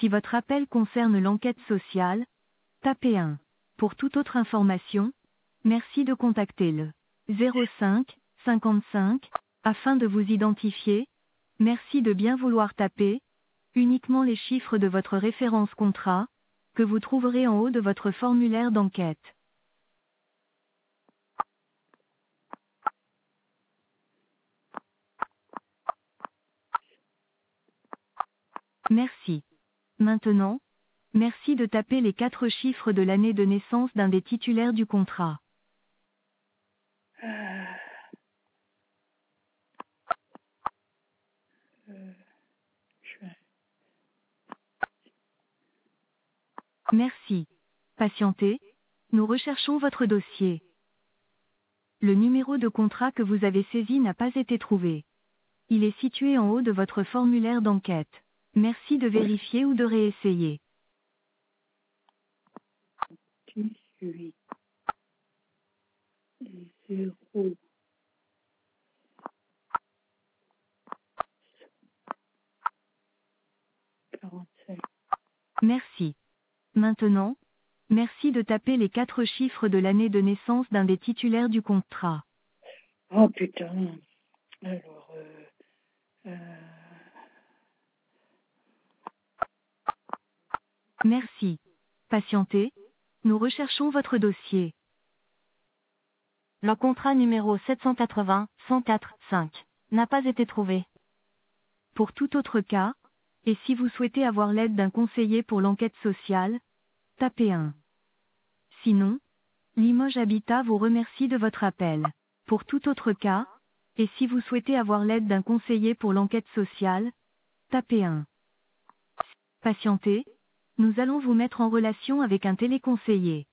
Si votre appel concerne l'enquête sociale, tapez 1. Pour toute autre information, merci de contacter le 05 55 afin de vous identifier. Merci de bien vouloir taper uniquement les chiffres de votre référence contrat que vous trouverez en haut de votre formulaire d'enquête. Merci. Maintenant, merci de taper les 4 chiffres de l'année de naissance d'un des titulaires du contrat. Merci. Patientez, nous recherchons votre dossier. Le numéro de contrat que vous avez saisi n'a pas été trouvé. Il est situé en haut de votre formulaire d'enquête. Merci de vérifier ou de réessayer. 18 0 45. Merci. Maintenant, merci de taper les 4 chiffres de l'année de naissance d'un des titulaires du contrat. Oh putain. Alors, Merci. Patientez, nous recherchons votre dossier. Le contrat numéro 780-104-5 n'a pas été trouvé. Pour tout autre cas, et si vous souhaitez avoir l'aide d'un conseiller pour l'enquête sociale, tapez 1. Sinon, Limoges Habitat vous remercie de votre appel. Pour tout autre cas, et si vous souhaitez avoir l'aide d'un conseiller pour l'enquête sociale, tapez 1. Patientez, nous allons vous mettre en relation avec un téléconseiller.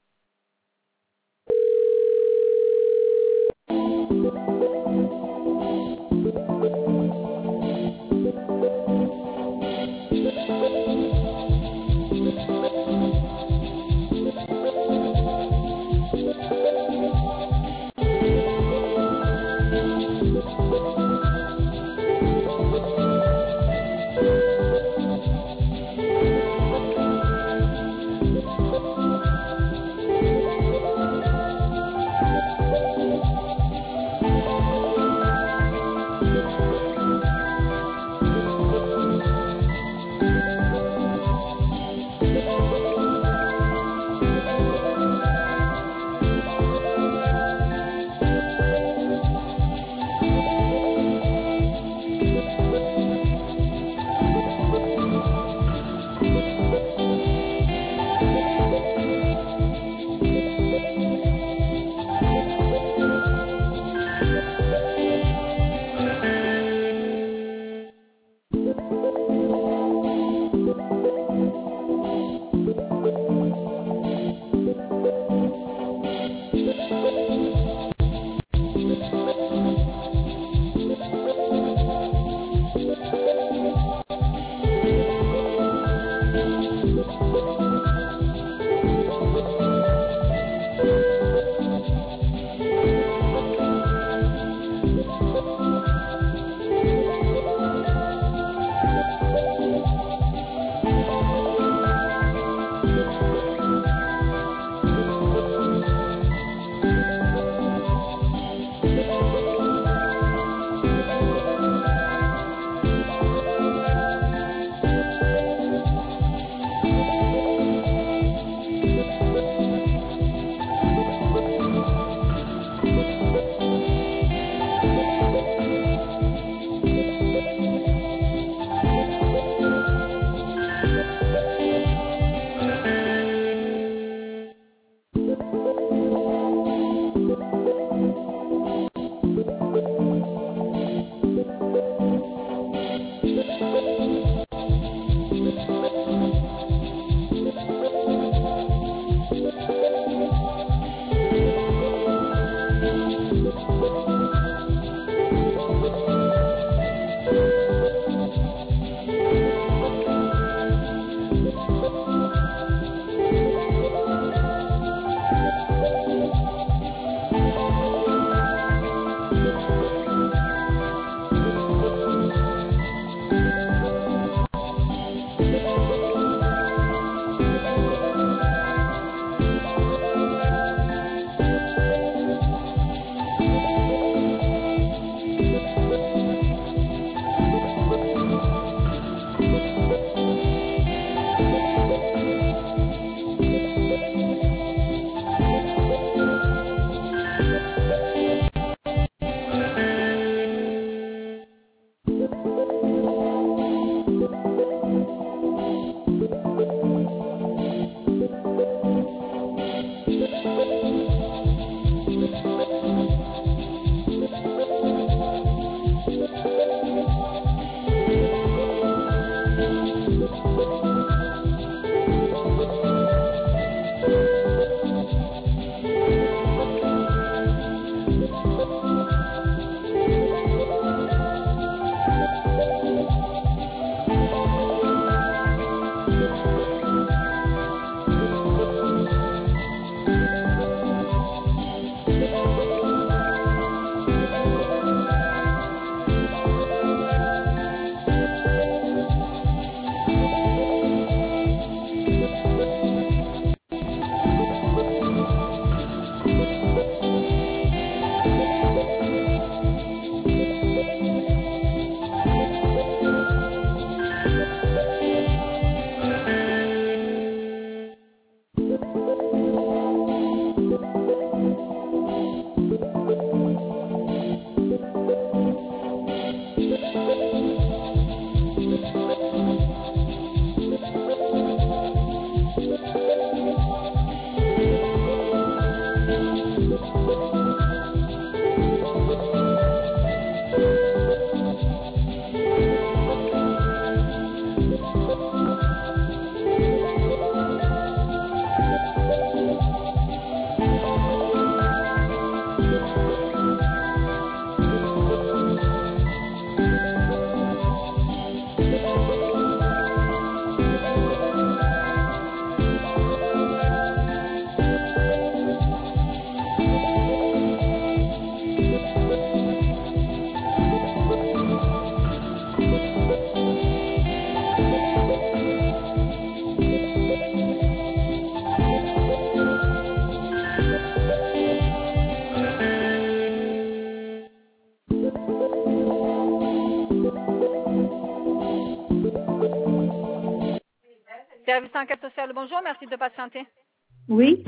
Service enquête sociale, bonjour, merci de patienter. Oui.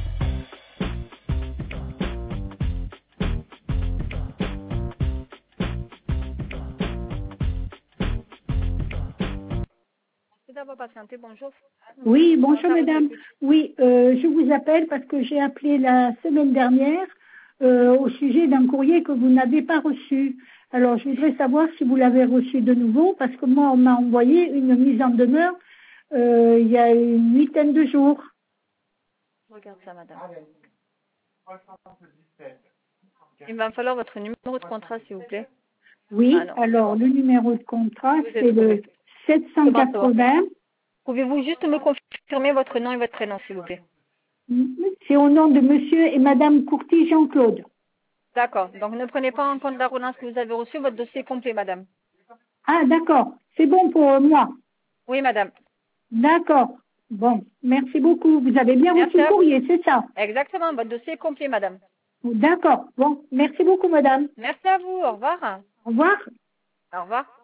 Merci d'avoir patienté, bonjour. Oui, bonjour Ça vous madame. écoute. Oui, je vous appelle parce que j'ai appelé la semaine dernière au sujet d'un courrier que vous n'avez pas reçu. Alors, je voudrais savoir si vous l'avez reçu de nouveau parce que moi, on m'a envoyé une mise en demeure il y a une huitaine de jours. Je regarde ça, madame. Il va me falloir votre numéro de contrat, s'il vous plaît. Oui, Ah non, alors c'est bon. le numéro de contrat, Je vous ai c'est le trouvé. Comment ça va? 780. Pouvez-vous juste me confirmer votre nom et votre prénom, s'il vous plaît? C'est au nom de monsieur et madame Courty Jean-Claude. D'accord. Donc, ne prenez pas en compte la relance que vous avez reçue. Votre dossier est complet, madame. Ah, d'accord. C'est bon pour moi. Oui, madame. D'accord. Bon, merci beaucoup. Vous avez bien reçu Merci le à vous. courrier, c'est ça? Exactement. Votre dossier est complet, madame. D'accord. Bon, merci beaucoup, madame. Merci à vous. Au revoir. Au revoir. Au revoir.